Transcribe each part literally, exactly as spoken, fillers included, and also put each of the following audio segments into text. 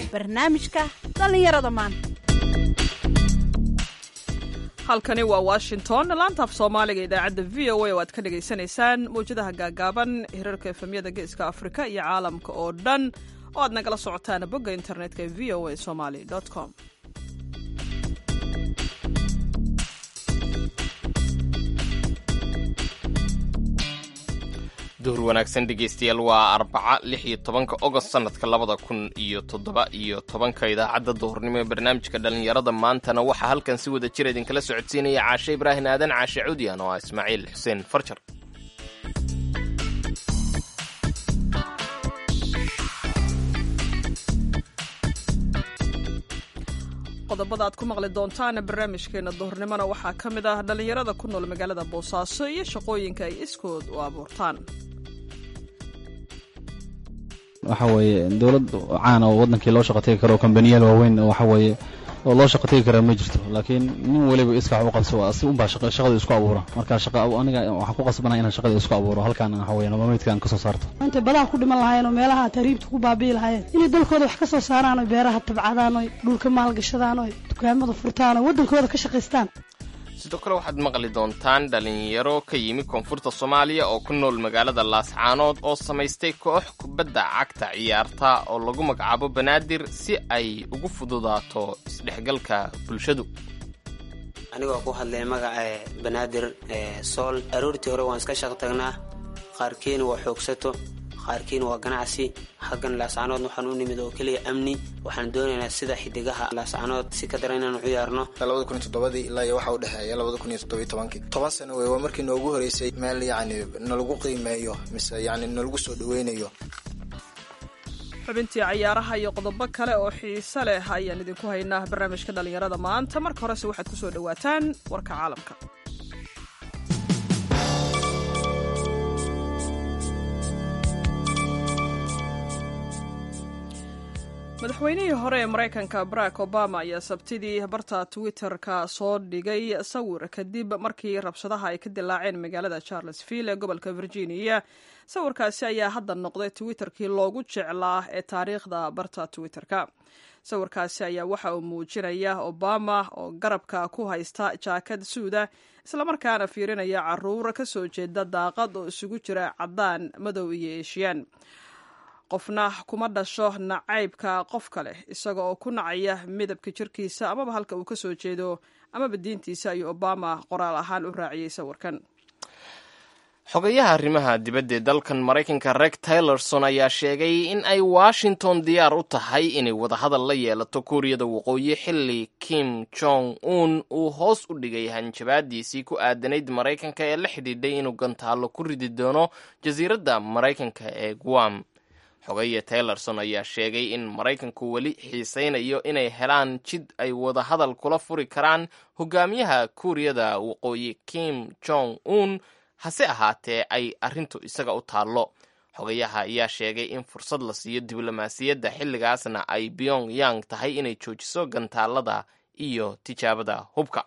barnaamijka dhallinyarada maanta. halkani waa washington laanta af soomaaliga idaacadda v o a oo aad ka dhagaysanaysaan mawjadaha gaagaaban hirarka efemyada geeska afrika iyo caalamka oo dhan oo aad nagala socotaan bogga internetka ee v o a somali com. duhur wanaagsan dhegaystayaal waa arbaca lix iyo tobanka ogost sanadka labada kun iyo toddoba iyo tobanka idaacadda duhurnimo ee barnaamijka dhallinyarada maantana waxaa halkan si wada jir idinkala socodsiinaya caashe ibraahin aadan caashe cudiyan oo ah ismaaciil xuseen farjar. qodobada aad ku maqli doontaan barnaamijkeena duhurnimona waxaa ka mid ah dhallinyarada ku nool magaalada boosaaso iyo shaqooyinka ay iskood u abuurtaan. waxa weeye dowlad caan oo wadankii loo shaqo tagi karo kambaniyaal waaweyn waxa weeye oo loo shaqo tagi karaa ma jirto, laakiin nin waliba iska wax u qabso waa si unbaa shaqada isku abuura. marka shaqa aniga waxaan ku qasbanahay inaan shaqada isku abuuro halkaan waxa weeye nolomeedkaan ka soo saarto. inta badan ku dhiman lahaayeen oo meelaha tariibta ku baabi'i lahaayeen inay dalkooda wax ka soo saaraan oo beeraha tabcadaan oo dhulka maalgashadaan oo dukaamada furtaan oo wadankooda ka shaqaystaan. sidoo kale waxaad maqli doontaan dhalinyaro ka yimi koonfurta soomaaliya oo ku nool magaalada laascaanood oo samaystay koox kubadda cagta ciyaarta oo lagu magacaabo banaadir si ay ugu fududaato isdhexgalka bulshadu. anigoo ku hadlay magaca banaadir sool aroortii hore waan iska shaqo tagnaa, qaarkiina waa xoogsato, qaarkiina waa ganacsi. xaggan laascaanood waxaan u nimid oo keliya amni. waxaan doonaynaa sida xidigaha laascaanood si ka daran inaan u ciyaarno. labada kun iyo toddobadii ilaa iyo waxa u dhexeeya labada kun iyo toddoba iyo tobankii toban sano wey waa markii noogu horeysay meel yacni nalagu qiimeeyo mise yacni nalagu soo dhaweynayo. xubintii cayaaraha iyo qodobo kale oo xiise leh ayaan idinku haynaa barnaamijka dhallinyarada maanta. marka horese waxaad ku soo dhawaataan warka caalamka. madaxweynihii hore ee maraykanka barack obama ayaa sabtidii barta twitter-ka soo dhigay sawir kadib markii rabshadaha ay ka dilaaceen magaalada charlesville ee gobolka virginia. sawirkaasi ayaa hadda noqday twitterkii loogu jeclaa ee taariikhda barta twitter-ka. sawirkaasi ayaa waxa uu muujinaya obama oo garabka ku haysta jaakad suuda islamarkaana fiirinaya caruur ka soo jeeda daaqad oo isugu jira caddaan, madow iyo eeshiyaan. qofna kuma dhasho nacaybka qof kale isaga oo ku nacaya midabka jirkiisa amaba halka uu ka soo jeedo amaba diintiisa, ayuu obama qoraal ahaan u raaciyey sawirkan. xogayaha arrimaha dibadda ee dalkan maraykanka rex tillerson ayaa sheegay in ay washington diyaar u tahay inay wadahadal la yeelato kuuriyada waqooyi xilli kim jong un uu hoos u dhigay hanjabaadiisii ku aadanayd maraykanka ee la xidhiidhay inuu gantaallo ku ridi doono jasiiradda maraykanka ee guam. xogaya taylorson ayaa sheegay in maraykanku weli xiisaynayo inay helaan jid ay wadahadal kula furi karaan hogaamiyaha kuuriyada waqooyi kim jong un, hase ahaatee ay arrintu isaga u taallo. xogayaha ayaa sheegay in fursad la siiyo diblomaasiyadda xilligaasna ay pyong yang tahay inay joojiso gantaalada iyo tijaabada hubka.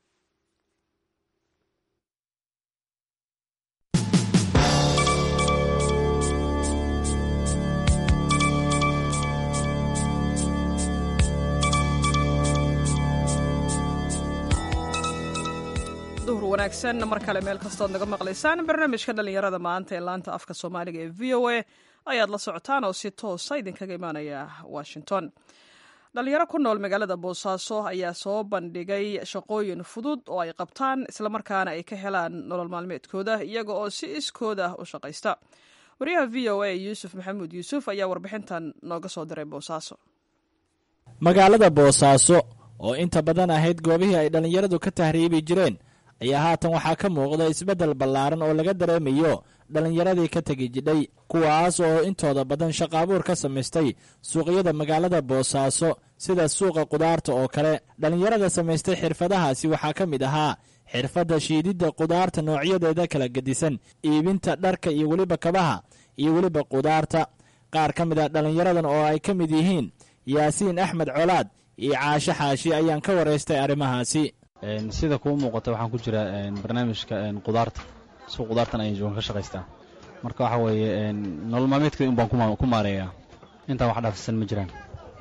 duhur wanaagsan mar kale meel kastood naga maqlaysaan. barnaamijka dhallinyarada maanta ee laanta afka soomaaliga ee v o a ayaad la socotaan oo si toosa idinkaga imaanaya washington. dhalinyaro ku nool magaalada boosaaso ayaa soo bandhigay shaqooyin fudud oo ay qabtaan islamarkaana ay ka helaan nolol maalmeedkooda iyaga oo si iskooda u shaqaysta. wariyaha v o a yuusuf maxamuud yuusuf ayaa warbixintan nooga soo diray boosaaso. magaalada boosaaso oo inta badan ahayd goobihii ay dhallinyaradu ka tahriibi jireen ayaa haatan waxaa ka muuqda isbeddel ballaaran oo laga dareemayo dhallinyaradii ka tegi jidhay, kuwaas oo intooda badan shaqaabuur ka samaystay suuqyada magaalada boosaaso sida suuqa qudaarta oo kale. dhallinyarada samaystay xirfadahaasi waxaa ka mid ahaa xirfadda shiididda qudaarta noocyadeeda kala gedisan, iibinta dharka iyo weliba kabaha iyo weliba qudaarta. qaar ka mid a dhallinyaradan oo ay ka mid yihiin yaasiin axmed colaad iyo caashe xaashi ayaan ka waraystay arrimahaasi. sida kuu muuqata waxaan ku jira barnaamijka qudaarta, suuq qudaartan ayaan joogan ka shaqaystaa. marka waxa weeye nolol maalmeedka un baan ku maareeyaa, intaan wax dhaafsan ma jiraan.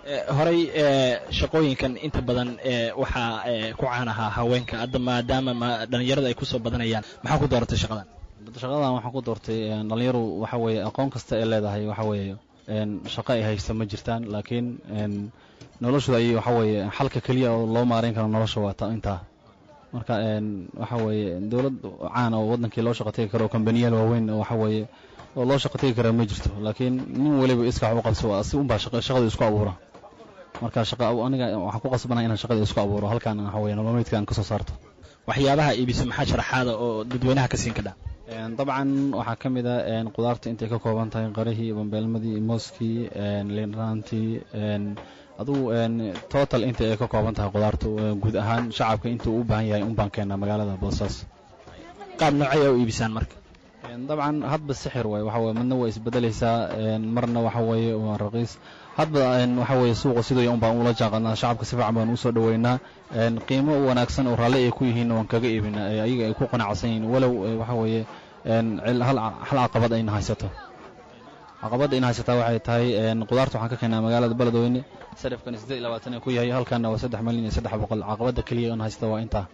horey shaqooyinkan inta badan waxaa ku caan ahaa haweenka hadda maadaama dhalinyarada ay kusoo badanayaan maxaa ku dooratay shaqadan shaqadan waxaan ku doortay dhalinyaru waxa weeye aqoon kasta ay leedahay waxa weeye shaqo ay haysta ma jirtaan laakiin noloshooda ay waxa weeye xalka keliya oo loo maareyn karo nolosha waa intaa marka waxa weeye dowlad caan oo wadankii loo shaqo tagi karo kambaniyaal waaweyn waxa weeye oo loo shaqo tagi kara ma jirto laakiin nin waliba iska wax u qabso waa si unbaa shaqada isku abuura marka shaqa aniga waxaan ku qasbanahay inaan shaqada isku abuuro halkaan waxa weeye nolomeedka aan ka soo saarto waxyaabaha iibisa maxaa sharaxaada oo dadweynaha ka siin kadhaa dabcan waxaa ka mid ah qudaarta intay ka kooban tahay qarihii bambeelmadii mooskii liinraantii adugu total inta ay ka kooban tahay qudaartu guud ahaan shacabka intuu u baahan yahay un baan keenaa magaalada Boosaaso qaab noocay u iibisaan marka dabcan hadba sixir way waxa weeye midna way isbedelaysaa marna waxa weeye waa raqiis hadba waxa weeye suuqa sidoo un baan ula jaaqanaa shacabka si fiican baan u soo dhaweynaa qiimo wanaagsan oo raalli ay ku yihiin waan kaga iibinaa ayaga ay ku qanacsan yihiin walow waxa weeye hal hal caqabad ay haysato caqabada in haysataa waxay tahay qudaarta waxaan ka keenaa magaalada Beledweyne sarifkan siddeed iyo labaatan ku yahay halkaana waa saddex milyan iyo saddex boqol caqabada kaliya oo haysta waa inta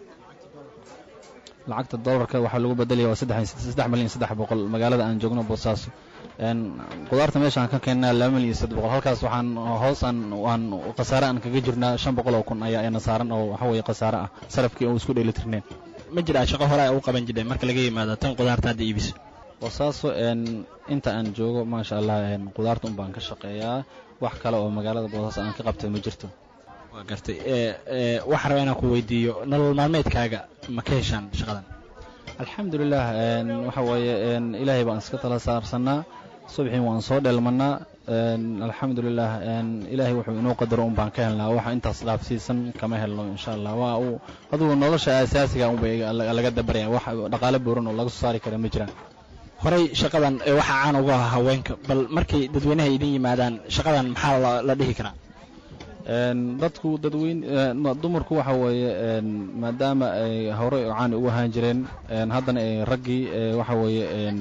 lacagta dollarka waxa lagu bedelayaa waa saddex milyan iyo saddex boqol magaalada aan joogno Boosaaso een qudaarta meesha aan ka keenaa laba milyan iyo saddex boqol halkaas waxaan hoosan waan qasaare aan kaga jirnaa shan boqol oo kun ayaa ina saaran oo waxa weeye qasaare ah sarifkii oo isku dheelitirneen ma jira shaqo hore ay u qaban jireen marka laga yimaado tan qudaarta hadda iibis Boosaaso een inta aan joogo ma sha Allah een qudaarta un baan ka shaqeeyaa wax kale oo magaalada Boosaaso aan ka qabtay ma jirto waa gartay ee ee waxa rabaa ku weydiiyo nolol maalmeedkaaga ma ka heshaan shaqadan alxamdulillah een waxa weeye een ilaahay baan iska tala saarsanaa subaxii waan soo dheelmanaa een alxamdulillah een ilaahay wuxuu inoo qadaro un baan ka helnaa waxa intaas dhaafsiisan kama helno insha Allah waa uu haduu nolosha asaasiga un bay laga dabaraya wax dhaqaale buuran oo laga soo saari kara ma jiraan horey shaqadan waxa aan uga haweenka bal markay dadweynaha idin yimaadaan shaqadan maxaa la dhihi karaa een dadku dadweyn dumarku waxa weeye een maadaama ay hore caan ugu ahaan jireen een haddana ay ragii waxa weeye een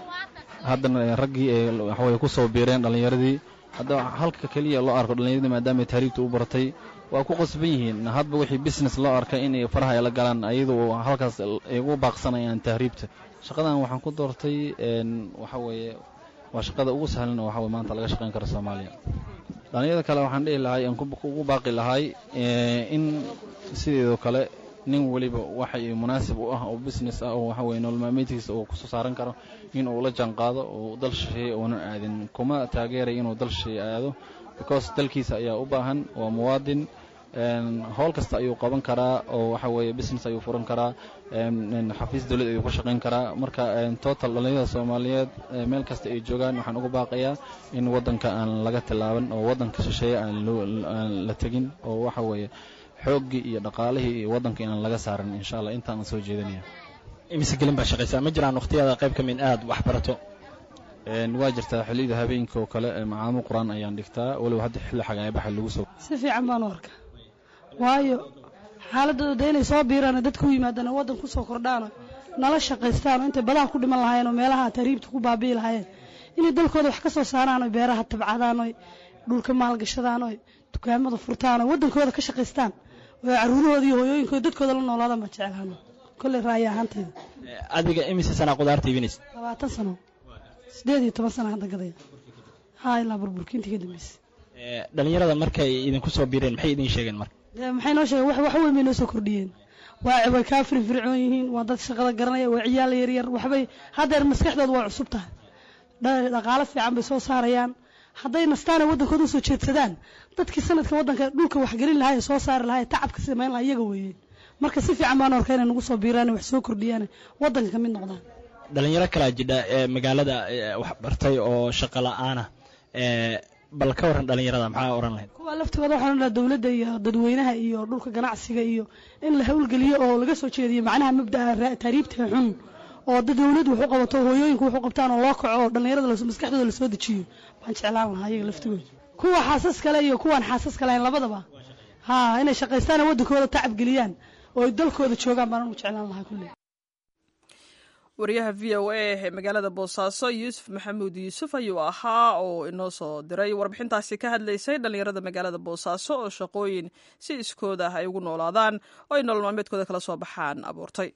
haddana ragii waxa weeye ku soo biireen dhalinyaradii hadda halka kaliya loo arko dhalinyaradii maadaama ay taariikhdu u baratay waa ku qasban yihiin hadba wixii business loo arkay in ay faraha la galaan ayadoo halkaas ay ugu baaqsanayaan tahriibta shaqadan waxaan ku doortay een waxa weeye waa shaqada ugu sahlan oo waxa weeye maanta laga shaqeyn karo Soomaaliya dhalinyarada kale waxaan dhihi lahaa in ugu baaqi lahay in sidoo kale nin waliba waxa ay munaasib u ah oo business ah oo waxa weeye nolol maalmeedkiisa oo ku soo saaran karo in uu la jaan qaado oo dal shisheeye oo aan aadin kuma taageeray inuu dal shisheeye aado because dalkiisa ayaa u baahan waa muwaadin een howl kasta ayuu qaban karaa oo waxa weeye business ayuu furan karaa een xafiis dawlad ayuu ku shaqeyn karaa marka total dhalinyarada Soomaaliyeed meel kasta ay joogaan waxaan ugu baaqayaa in wadanka aan laga tilaaban oo wadanka shisheeye aan la tagin oo waxa weeye xooggi iyo dhaqaalihii iyo wadanka inaan laga saaran insha Allah intaan soo jeedinaya imise gelin baa shaqaysaa ma jiraan waqtiyada qayb ka mid aad wax barato een waa jirtaa xilliyada habeenkii oo kale macaamil quraan ayaan dhigtaa waliba hadda xilli xagaa baxa lagu soo si fiican baan u arkaa waayo xaaladooda inay soo biiraan dadku u yimaadaan wadan ku soo kordhaan nala shaqaystaan inta badan ku dhiman lahaayeen oo meelaha taariibta ku baabi'i lahaayeen inay dalkooda wax ka soo saaraan oo beeraha tabcadaan oo dhulka maal gashadaan oo dukaamada furtaan oo wadankooda ka shaqaystaan oo caruurahooda iyo hooyooyinkooda dadkooda la noolaadaan ma jeclaan kulli raay ahaanteeda adiga imise sana qudaarta iibinaysa labaatan sano siddeed iyo toban sano hadda gaday haa ilaa burburkiintii ka dambeysay ee dhalinyarada markay idin ku soo biireen maxay idin sheegeen marka maxay noo sheegeen wax wax weyn bay noo soo kordhiyeen waa way ka firfircoon yihiin waa dad shaqada garanaya waa ciyaal yar yar waxbay hadda maskaxdooda waa cusub tahay dhaqaale fiican bay soo saarayaan hadday nastaan wadankooda soo jeedsadaan dadkii sanadka wadanka dhulka wax gelin lahaay soo saar lahaay tacabka sameyn lahaay iyaga weeyeen marka si fiican baan arkay inay nagu soo biiraan wax soo kordhiyaan wadanka kamid noqdaan dhalinyaro kala jidha ee magaalada wax bartay oo shaqo la'aan ah ee bal ka waran dhalinyarada maxaa oran lahayd kuwa laftooda waxaan la dawladda iyo dadweynaha iyo dhulka ganacsiga iyo in la hawlgeliyo oo laga soo jeediyo macnaha mabda'a taariibta xun oo dawladdu wuxuu qabato hooyooyinku wuxuu qabtaan oo loo kaco oo dhalinyarada la maskaxdooda la soo dejiyo baan jeclaan lahaa iyaga laftooda kuwa xaasas kale iyo kuwan xaasas kale labadaba ha inay shaqaystaan wadankooda tacab geliyaan oo dalkooda joogaan baan u jeclaan lahaa kulli wariyaha v o a ee magaalada boosaaso yuusuf maxamuud yuusuf ayuu ahaa oo inoo soo diray warbixintaasi ka hadlaysay dhallinyarada magaalada boosaaso oo shaqooyin si iskood ah ay ugu noolaadaan oo ay nolol maalmeedkooda kala soo baxaan abuurtay.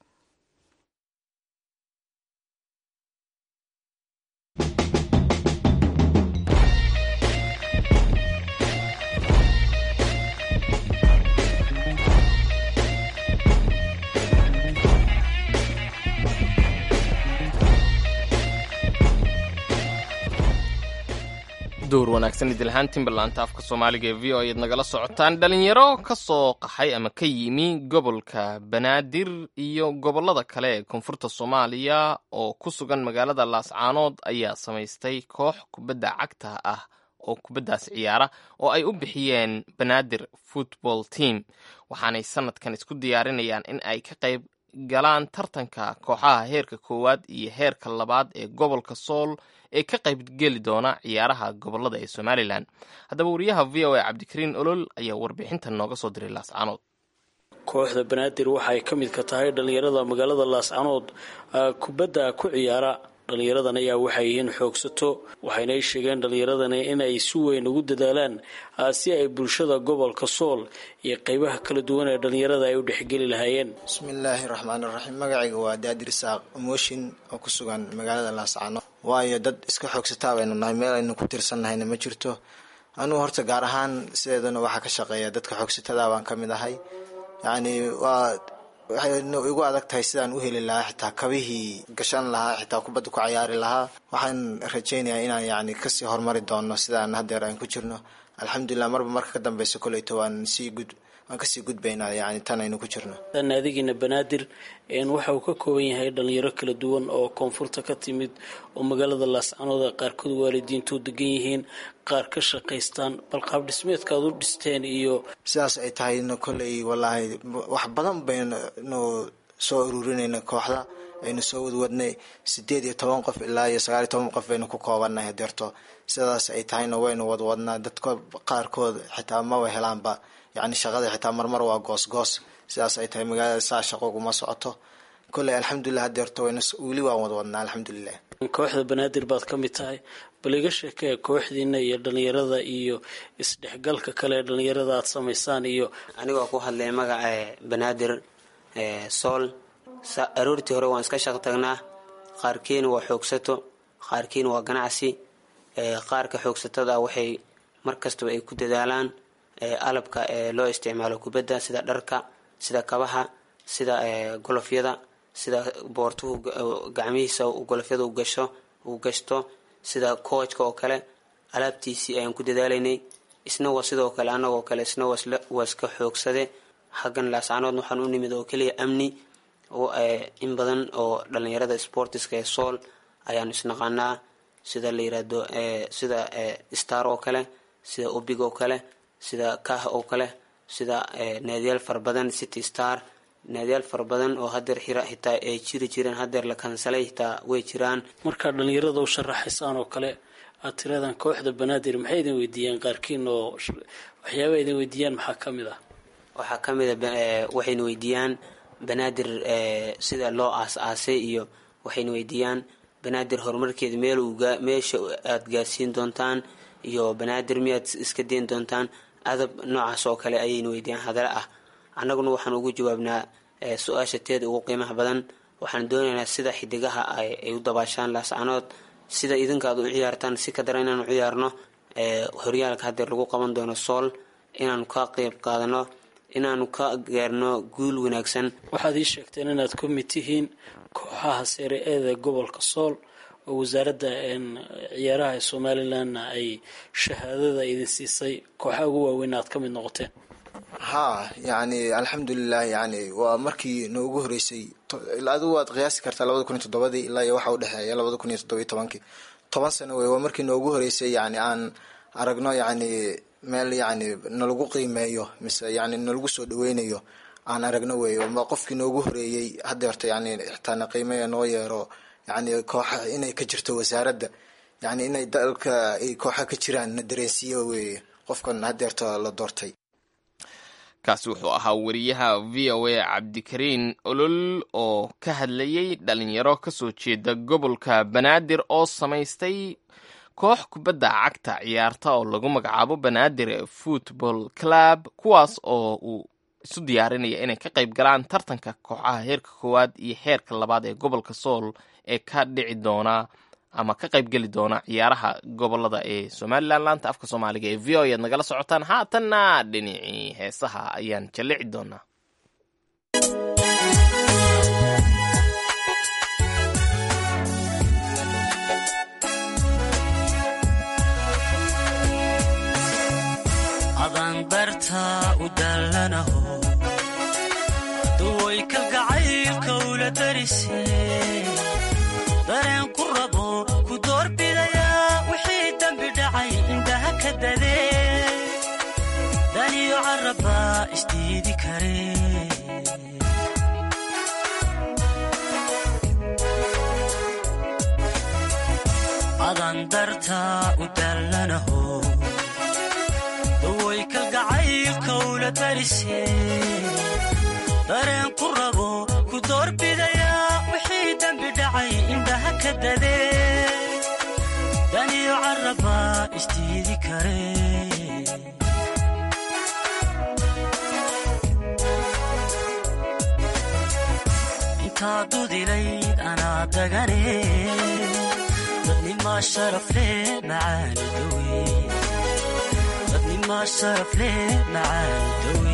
duur wanaagsan idilhaan timberlaanta afka soomaaliga ee v o ayaad nagala socotaan. dhalinyaro ka soo qaxay ama ka yimi gobolka banaadir iyo gobollada kale ee koonfurta soomaaliya oo ku sugan magaalada laascaanood ayaa samaystay koox kubadda cagta ah oo kubaddaas ciyaara oo ay u bixiyeen banaadir football team, waxaanay sanadkan isku diyaarinayaan in ay ka qayb galaan tartanka kooxaha heerka koowaad iyo heerka labaad ee gobolka sool ee ka qaybgeli doona ciyaaraha gobolada ee somalilan. haddaba wariyaha v o a cabdikariin olol ayaa warbixintan nooga soo diray laascaanood. kooxda banaadir waxay ka mid ka tahay dhallinyarada magaalada laascaanood kubadda ku ciyaara. dhallinyaradan ayaa waxay yihiin xoogsato, waxayna ay sheegeen dhallinyaradani in ay si weyn ugu dadaalaan si ay bulshada gobolka sool iyo qaybaha kala duwan ee dhallinyarada ay u dhexgeli lahaayeen. bismillaahi raxmaani raxiim. magacayga waa daadir saaq mooshin oo ku sugan magaalada laascaanood. waayo dad iska xoogsataa baynu nahay, meel aynu ku tirsannahayna ma jirto. anugu horta gaar ahaan sideedana waxaa ka shaqeeya dadka xoogsatada baan ka mid ahay. yacni waa waxayna igu adag tahay sidaan u heli lahaa xitaa kabihii gashan lahaa, xitaa kubadda ku cayaari lahaa. waxaan rajaynayaa inaan yacni kasii horumari doono sidaan haddeer aan ku jirno. alxamdulilah marba marka ka dambeysa koleyto waan sii gud waan kasii gudbaynaa yacni tan aynu ku jirno. naadigiina banaadir waxa uu ka kooban yahay dhalinyaro kala duwan oo koonfurta ka timid oo magaalada laascaanood qaarkood waalidiintu degan yihiin, qaar ka shaqaystaan. bal qaab dhismeedka aad u dhisteen iyo sidaas ay tahayna koley wallaahi wax badan baynu soo ururinayna kooxda aynu soo wadwadnay sideed iyo toban qof ilaa iyo sagaal iyo toban qof baynu ku koobannahay hadeerto. sidaas ay tahayna waynu wadwadnaa. dadka qaarkood xitaa maba helaanba yacni shaqada xitaa marmar waa goosgoos. sidaas ay tahay magaalada saa shaqo uguma socoto. koley alxamdulilah hadeerto wayna weli waan wadwadnaa alxamdulilah. kooxda banaadir baad ka mid tahay, bal iga sheekee kooxdiina iyo dhalinyarada iyo isdhexgalka kale ee dhalinyarada aad samaysaan. iyo anigoo ku hadlay magaca banaadir sool. aroortii hore waan iska shaq tagnaa. qaarkiina waa xoogsato, qaarkiina waa ganacsi. qaarka xoogsatada waxay markastaba ay ku dadaalaan alabka loo isticmaalo kubadda, sida dharka, sida kabaha, sida golofyada, sida boortuhu gacmihiisa golofyada u gasho uu gashto, sida koojka oo kale alaabtiisii ayaan ku dadaalaynay. isna waa sidoo kale anagoo kale isna waa iska xoogsade. xaggan laascaanood waxaan u nimid oo keliya amni oo in badan oo dhalinyarada sportiska ee sool ayaan isnaqaanaa, sida la yiraahdo sida star oo kale, sida obig oo kale, sida kah oo kale, sida naadiyaal fara badan, city star, naadiyaal fara badan oo hadeer xira xitaa ay jiri jireen hadeer la kansalay xitaa way jiraan. markaa dhalinyarada u sharaxaysaan oo kale aad tiraadaan kooxda banaadir, maxay idin weydiiyaan qaarkiin oo waxyaaba idin weydiiyaan maxaa ka mid ah? waxaa ka mid a waxayna weydiiyaan banaadir sida loo aas-aasay iyo waxayna weydiiyaan banaadir horumarkeeda meel meesha aad gaarsiin doontaan iyo banaadir miyaad iska dayn doontaan. adab noocaas oo kale ayayna weydiiyaan hadala ah. annaguna waxaan ugu jawaabnaa su-aasha teeda ugu qiimaha badan. waxaan doonaynaa sida xidigaha ay u dabaashaan laascaanood, sida idinka aad u ciyaartaan si ka daran inaan u ciyaarno. horyaalka hadeer lagu qaban doono sool inaanu ka qeyb qaadano, inaanu ka gaarno guul wanaagsan. waxaad ii sheegteen inaad ku mid tihiin kooxaha sare eeda gobolka sool oo wasaaradda ciyaaraha ee somalilanna ay shahaadada idin siisay. kooxaha ugu waaweyn aad ka mid noqoteen? haa yacni alxamdulilah. yacni waa markii noogu horeysay. adigu waad qiyaasi kartaa labada kun iyo toddobadii ilaa iyo waxa u dhexeeya labada kun iyo toddobiyo tobankii. toban sano wey waa markii noogu horeysay yacni aan aragno yacni meel yacni nalagu qiimeeyo mise yacni nalagu soo dhaweynayo aan aragno wey. qofkii noogu horeeyey hadeerto yacni xitaana qiimeeya noo yeero yacni kooxa inay ka jirto wasaaradda, yacni inay dalka ay kooxa ka jiraan na dareensiiyo wey qofkan hadeerto la doortay. kaasi wuxuu ahaa wariyaha v o a cabdikariin olol oo ka hadlayey dhalinyaro ka soo jeeda gobolka banaadir oo samaystay koox kubadda cagta ciyaarta oo lagu magacaabo banaadir football club, kuwaas oo uu isu diyaarinaya inay ka qayb galaan tartanka kooxaha heerka koowaad iyo heerka labaad ee gobolka sool ee ka dhici doona ama ka qayb geli doona ciyaaraha gobolada ee Somaliland. laanta afka Soomaaliga ee v o a aad nagala socotaan. haatanna dhinacii heesaha ayaan jalici doonaa. adan barta u dalanaho duway kalgacaylka ula darisay dareen ku rabo ku doorbidaya wixii dambi dhacay indhaha ka dadee daniyo caraba isdiidi kare adan darta u dalanaho duway kalgacaylka ula darisay dareen ku rabo ku doorbidaya wixii dambi dhacay indhaha ka dadee daniyo caraba isdiidi kare intaa dudilayd anaa dagane dadnimaa sharaf leh macaani dawe dadnimaa sharaf leh macaani dawe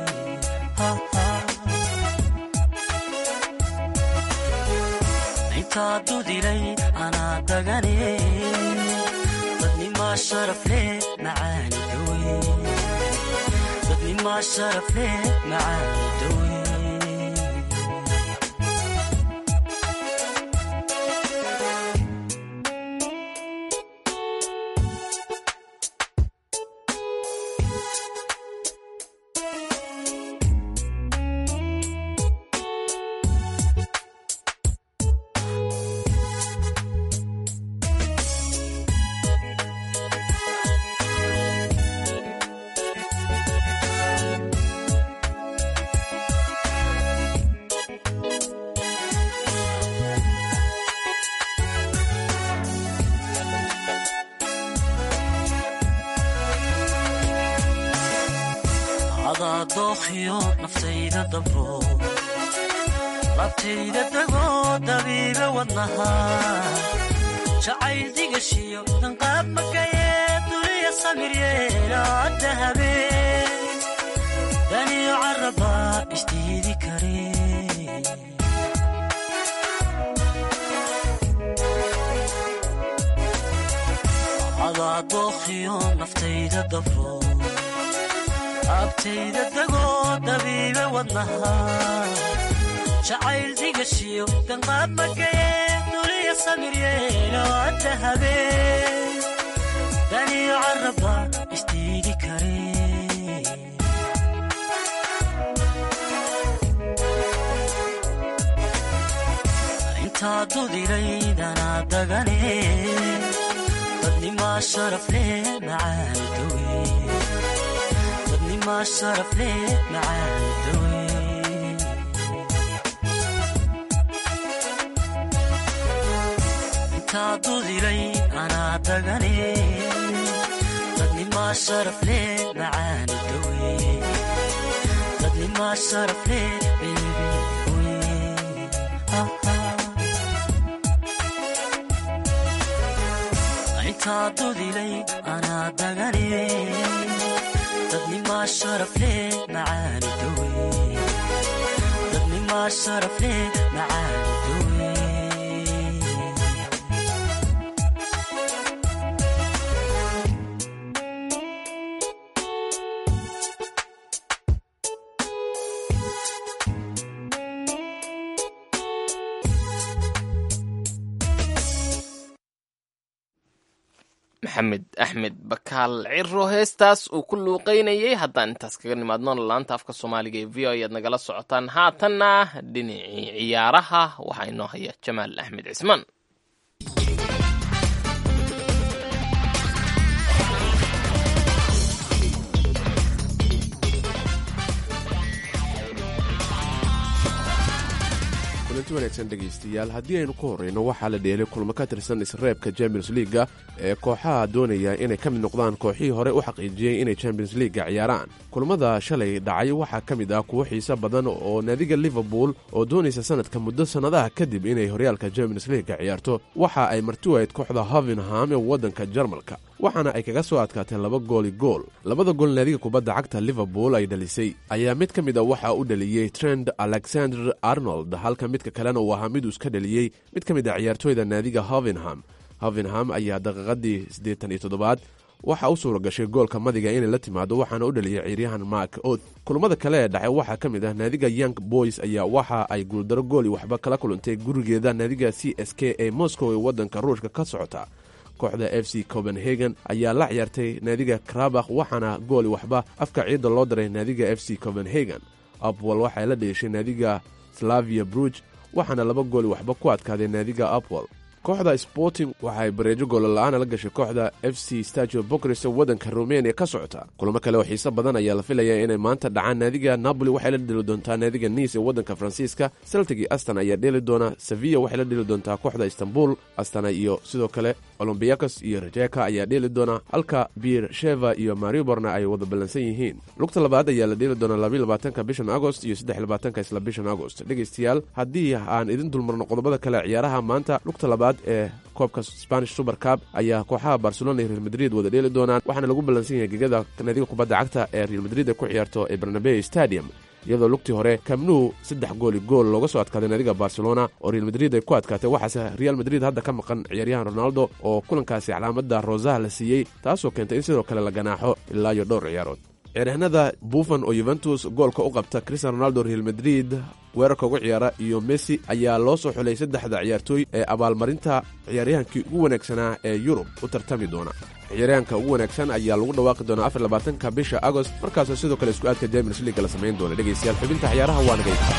intaa dudilay anaa dagane dadnimaa sharaf leh macaani dawe dadnimaa sharaf leh macaani dawe dookhiyo naftayda dabro labtayda dagoo dabiiba wadnaha jacayl digashiyo danqaab makayee duliya samir yeelaa dahabeen daniyo caraba isdiidi kare adaa dookhiyo naftayda dabro abtayda dagoo dabiiba wadnaha jacayl digashiyo danqaab makayee duliya samir yeelaa dahabeen daniyo caraba isdiidi kare intaa dudilayd anaa dagane dadnimaa sharaf leh macaani dawe dadnimaa sharaf leh macaani dawe intaa dudilayd anaa dagane dadnimaa sharaf leh macaani dawe dadnimaa sharaf leh beebi intaa dudilayd anaa dagane dadnimaa sharaf leh macaani dawe dadnimaa sharaf leh macaani dawe maxamed axmed bakaal ciro heestaas uu ku luuqaynayay. haddaan intaas kaga nimaadno laanta afka soomaaliga ee v o ayaad nagala socotaan. haatanna dhinacii ciyaaraha waxaa inoo haya jamaal axmed cismaan. kulanti wanaagsan dhegaystayaal haddii aynu ku horrayno waxaa la dheelay kulmo ka tirsan isreebka champions liiga ee kooxaha doonaya inay ka mid noqdaan kooxihii hore u xaqiijiyey inay champions liiga ciyaaraan kulmada shalay dhacay waxaa ka mid ah kuwo xiise badan oo naadiga liverpool oo doonaysa sanadka muddo sannadaha kadib inay horyaalka champions liiga ciyaarto waxa ay marti wahayd kooxda hovenham ee waddanka jarmalka waxaana ay kaga soo adkaatay laba gooli gool labada gool naadiga kubadda cagta liverpool ay dhalisay ayaa mid ka mid a waxaa u dhaliyey trend alexander arnold halka midka kalena uu ahaa miduu iska dhaliyey mid ka mid a ciyaartooyda naadiga hovenham hovenham ayaa daqiiqadii siddeetan iyo toddobaad waxaa u suura gashay goolka madiga inay la timaado waxaana u dhaliyay ciyaaryahan mark oth kulamada kale ee dhacay waxaa ka mid ah naadiga young boys ayaa waxa ay guuldaro gooli waxba kala kulantay gurigeeda naadiga c s k ee moscow ee waddanka ruushka ka socota kooxda f c copenhagen ayaa la ciyaartay naadiga krabakh waxaana gooli waxba afka ciidda loo daray naadiga f c copenhagen apwol waxay la dheeshay naadiga slavia bruge waxaana laba gooli waxba ku adkaaday naadiga apwol kooxda sporting waxaay bareejo goollola'aana la gashay kooxda f c stajo bokres waddanka rumeniya ka socota kulamo kale oo xiise badan ayaa la filayaa inay maanta dhacaan naadiga napoli waxay la dheli doontaa naadiga nice ee waddanka faransiiska celtic iyo aston ayaa dheeli doona sevilla waxay la dheli doontaa kooxda istanbul astana iyo sidoo kale olombiakos iyo rejeka ayaa dheeli doona halka bier sheva iyo mariborna ay wada ballansan yihiin lugta labaad ayaa la dheeli doonaa labayo labaatanka bishan agost iyo saddex labaatanka isla bishan agost dhegaystayaal haddii aan idin dulmarno qodobada kale ciyaaraha maanta lugta labaad ee koobka spanish super cup ayaa kooxaha barcelona iyo real madrid wada dheeli doonaan waxaana lagu ballansan yahay gegada naadiga kubadda cagta ee real madrid ay ku ciyaarto ee barnabeu stadium iyadoo lugtii hore kamnu saddex gooli gool looga soo adkaaday naadiga barcelona oo real madrid ay ku adkaatay waxaase real madrid hadda ka maqan ciyaaryahan ronaldo oo kulankaasi calaamada rosaha la siiyey taasoo keentay in sidoo kale la ganaaxo ilaa iyo dhowr ciyaarood ciyaaryahanada buffon oo yuventus goolka u qabta cristiano ronaldo real madrid weerarka ugu ciyaara iyo messi ayaa loo soo xulay saddexda ciyaartooy ee abaalmarinta ciyaaryahankii ugu wanaagsanaa ee yurub u tartami doona ciyaaryahanka ugu wanaagsan ayaa lagu dhawaaqi doonaa afar labaatanka bisha agost markaasoo sidoo kale isku aadka champions league la samayn doona dhegaystayaal xubinta ciyaaraha waa nagayta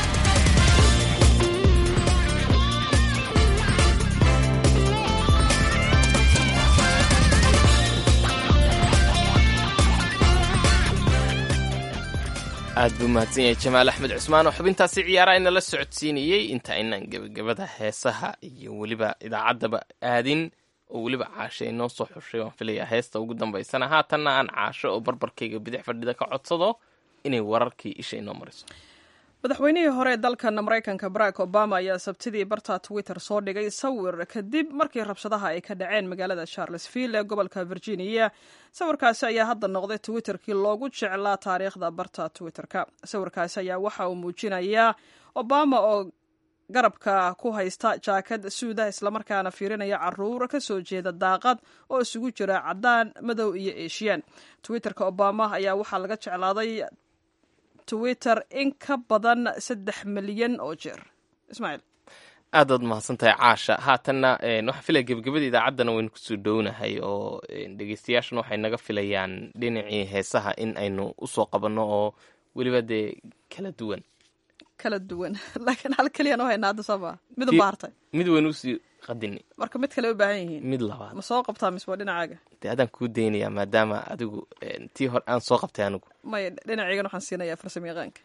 aad buu mahadsan yahay jamaal axmed cusmaan oo xubintaasi ciyaaraha inala socodsiinayey inta aynaan gebagabada heesaha iyo weliba idaacaddaba aadin oo weliba caashe inoo soo xushay waan filayaa heesta ugu dambaysana haatanna aan caasho oo barbarkayga bidix fadhida ka codsado inay wararkii isha inoo mariso madaxweynihii hore ee dalkan maraykanka barack obama ayaa sabtidii barta twitter soo dhigay sawir kadib markii rabshadaha ay ka dhaceen magaalada charlesville ee gobolka virginia sawirkaasi ayaa hadda noqday twitterkii loogu jeclaa taariikhda barta twitterka sawirkaasi ayaa waxa uu muujinayaa obama oo garabka ku haysta jaakad suuda islamarkaana fiirinaya caruur ka soo jeeda daaqad oo isugu jira caddaan madow iyo eeshiyan twitterka obama ayaa waxaa laga jeclaaday twitter in ka badan saddex milyan oo jeer ismaaciil aadaad mahadsantahay caasha haatanna waxaa filaya gebagabada idaacaddana waynu kusoo dhownahay oo dhegeystayaashana waxay naga filayaan dhinacii heesaha in aynu usoo qabanno oo weliba dee kala duwan kala duwan laakiin hal keliyan oo haynaa hadda sooma mid u baartay mid waynu usii qadini marka mid kale u baahan yihiin mid labaad ma soo qabtaa mise waa dhinacaaga dee adaan kuu daynayaa maadaama adigu tii hore aan soo qabtay anigu maya dhinacaygan waxaan siinayaa farsamo yaqaanka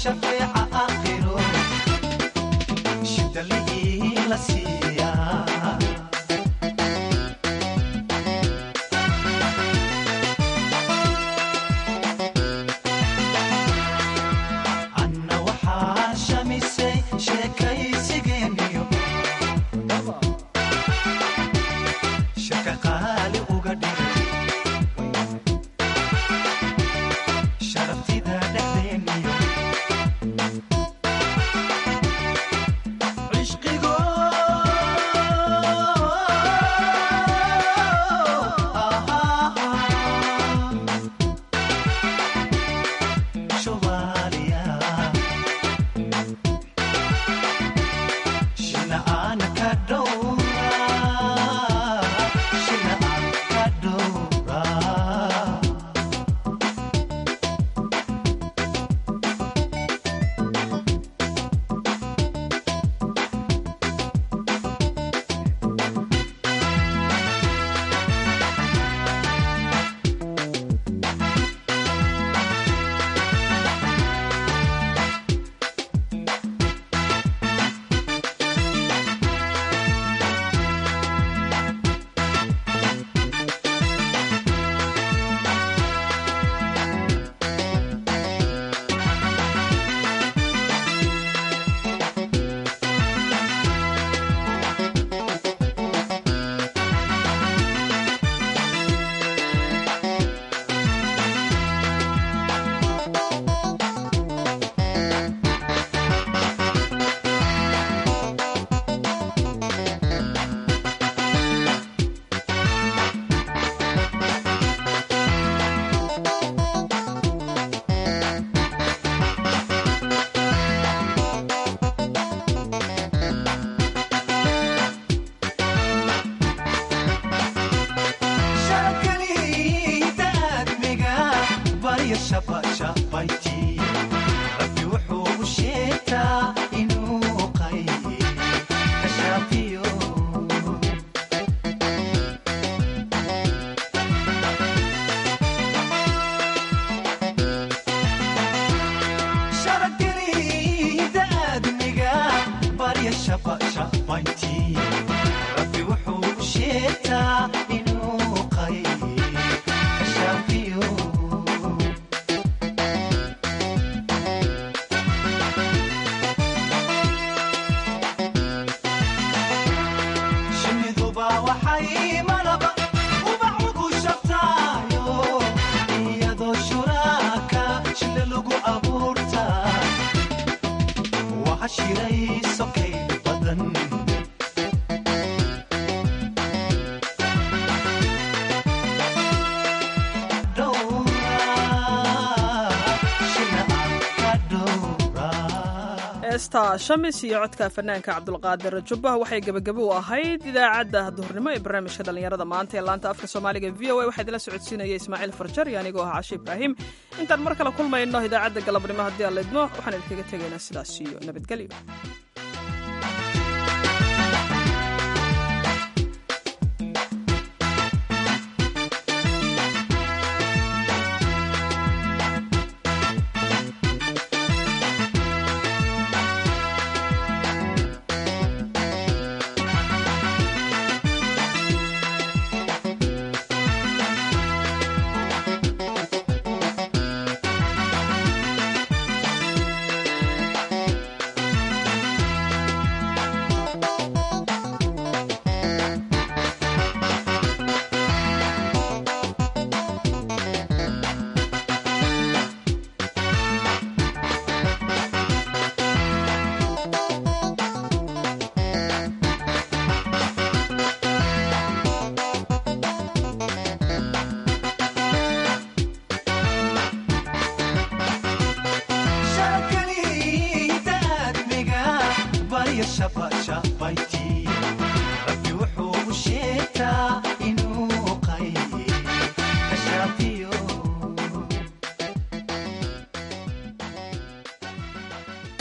shafeeca aakhiro shidaligii la siiyaa anna waxaa shamisay sheekaysigeeniyo shaka qaali uga dhigay sharaftida dhexdeeniyo cishqigo Somalia shina ana ka dhowraa shina ana ka dhowraa shaakalida aadmiga barya shabayshabayti rabbi wuxuu u sheegtaa inuu qaybi ka shaafiyo shaakalida aadmiga barya shabayshabayti rabbi wuxuu u sheegtaa inuu qaybi ka shaafiyo shiniduba waxay malaba ubax ugu shabtaayo iyadoo shuraaka shile lagu abuurtaa waxa shiray sokay badan heesta shamis iyo codka fanaanka cabdulqaadir jubbah waxay gebagabo u ahayd idaacadda duhurnimo ee barnaamijka dhallinyarada maanta ee laanta afka soomaaliga v o a waxaa idila socodsiinaya ismaaciil farjar iyo anigoo ah cashe ibraahim intaan mar kale kulmayno idaacadda galabnimo haddii aan laydmo waxaan idinkaga tegaynaa sidaas iyo nabadgelyo shaba